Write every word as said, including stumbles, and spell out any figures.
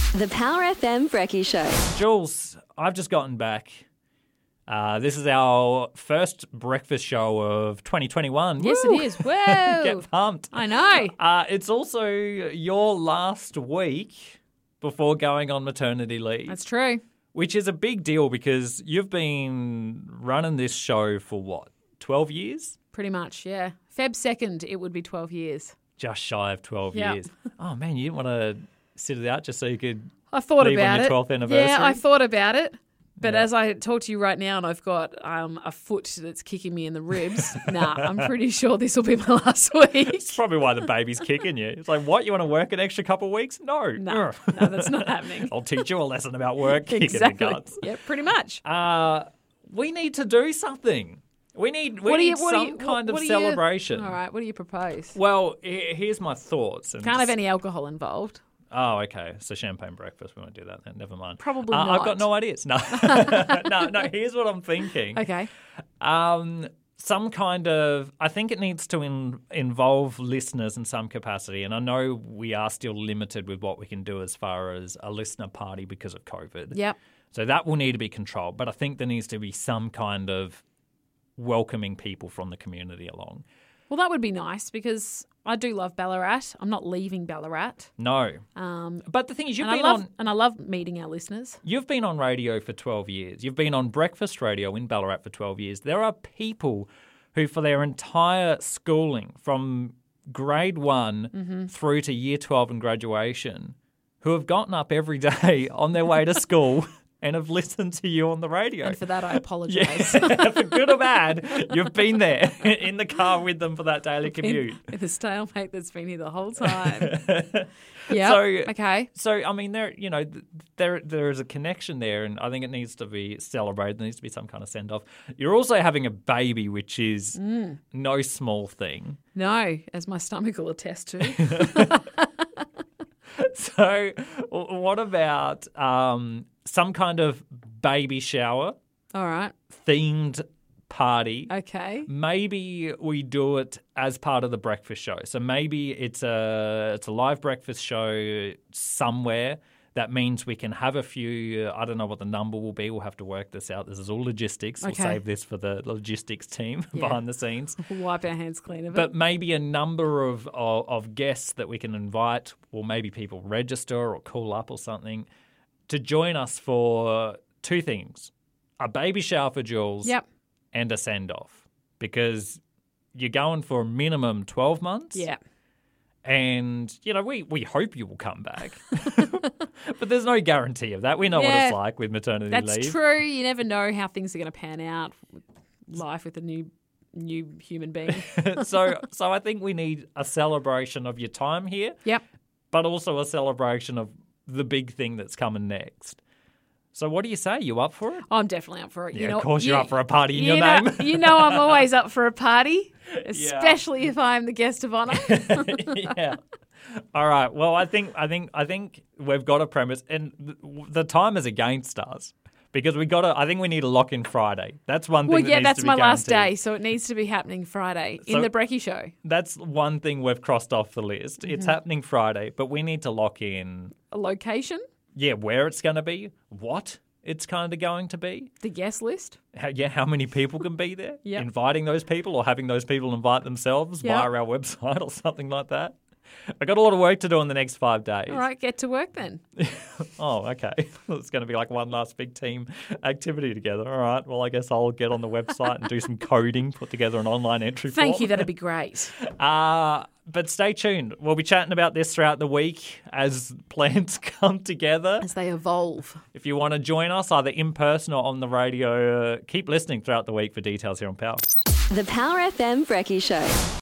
The Power F M Brekkie Show. Jules, I've just gotten back. Uh, this is our first breakfast show of twenty twenty-one. Yes, Woo! it is. Whoa. Get pumped. I know. Uh, it's also your last week before going on maternity leave. That's true. Which is a big deal because you've been running this show for what, twelve years? Pretty much, yeah. Feb second, it would be twelve years. Just shy of twelve Yep. years. Oh, man, you didn't want to sit it out just so you could I thought leave about on your it. twelfth anniversary? Yeah, I thought about it. But Yeah. as I talk to you right now and I've got um, a foot that's kicking me in the ribs, nah, I'm pretty sure this will be my last week. It's probably why the baby's kicking you. It's like, what, you want to work an extra couple of weeks? No. No, no, that's not happening. I'll teach you a lesson about work, kicking Exactly. the guts. Yeah, pretty much. Uh, we need to do something. We need we What do need you- what do some you- kind what- what of do you- celebration. All right, what do you propose? Well, he- here's my thoughts. And Can't have any alcohol involved. Oh, okay. So champagne breakfast. We won't do that then. Never mind. Probably uh, I've got not. no ideas. No, no, no. Here's what I'm thinking. Okay. Um, some kind of. I think it needs to in, involve listeners in some capacity, and I know we are still limited with what we can do as far as a listener party because of COVID. Yep. So that will need to be controlled. But I think there needs to be some kind of welcoming people from the community along. Well, that would be nice because I do love Ballarat. I'm not leaving Ballarat. No. Um, But the thing is, you've and been I love on and I love meeting our listeners. you've been on radio for twelve years. You've been on breakfast radio in Ballarat for twelve years. There are people who, for their entire schooling, from grade one Mm-hmm. through to year twelve and graduation, who have gotten up every day on their way to school and have listened to you on the radio. And for that, I apologise. Yeah, for good or bad, you've been there in the car with them for that daily commute. In the stalemate that's been here the whole time. Yeah. So- Okay. So, I mean, there, you know, th- there, there is a connection there, and I think it needs to be celebrated. There needs to be some kind of send off. You're also having a baby, which is Mm. no small thing. No, as my stomach will attest to. So, w- what about um, some kind of baby shower All right. themed party? Okay. Maybe we do it as part of the breakfast show. So maybe it's a it's a live breakfast show somewhere. That means we can have a few. I don't know what the number will be. We'll have to work this out. This is all logistics. We'll Okay. save this for the logistics team Yeah. behind the scenes. We'll wipe our hands clean of But it. maybe a number of, of of guests that we can invite, or maybe people register or call up or something to join us for two things: a baby shower for Jules, Yep. and a send off, because you're going for a minimum twelve months. Yeah. And, you know, we, we hope you will come back. But there's no guarantee of that. We know what Yeah. it's like with maternity That's leave. true. You never know how things are going to pan out. With life with a new new human being. so so I think we need a celebration of your time here, Yep. but also a celebration of the big thing that's coming next. So what do you say? You up for it? I'm definitely up for it. Yeah, you know, of course you're you- up for a party in you your know, name. You know I'm always up for a party, especially if I'm the guest of honour. Yeah. All right. Well, I think I think I think we've got a premise, and th- the time is against us because we got to. I think we need to lock in Friday. That's one thing. Well, that yeah, needs that's to be my last guaranteed. day, so it needs to be happening Friday So- in the Brekkie Show. That's one thing we've crossed off the list. It's Mm-hmm. happening Friday, but we need to lock in. A location, Yeah, where it's going to be, what it's kind of going to be. the guest list. How, yeah, how many people can be there? Yep. Inviting those people or having those people invite themselves Yep. via our website or something like that. I've got a lot of work to do in the next five days. All right, get to work then. Oh, okay. It's going to be like one last big team activity together. All right. Well, I guess I'll get on the website and do some coding, put together an online entry form. Thank you, that'd be great. Uh, but stay tuned. We'll be chatting about this throughout the week as plans come together. As they evolve. If you want to join us either in person or on the radio, uh, keep listening throughout the week for details here on Power. The Power F M Brekkie Show.